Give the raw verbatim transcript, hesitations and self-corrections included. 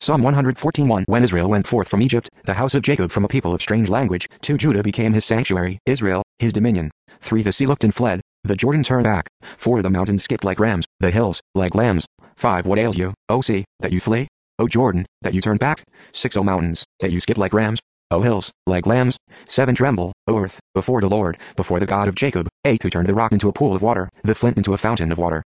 Psalm one fourteen one When Israel went forth from Egypt, the house of Jacob from a people of strange language, two Judah became his sanctuary, Israel, his dominion. three The sea looked and fled, the Jordan turned back. four The mountains skipped like rams, the hills, like lambs. five What ails you, O sea, that you flee? O Jordan, that you turn back? six O mountains, that you skip like rams, O hills, like lambs. seven Tremble, O earth, before the Lord, before the God of Jacob. eight Who turned the rock into a pool of water, the flint into a fountain of water.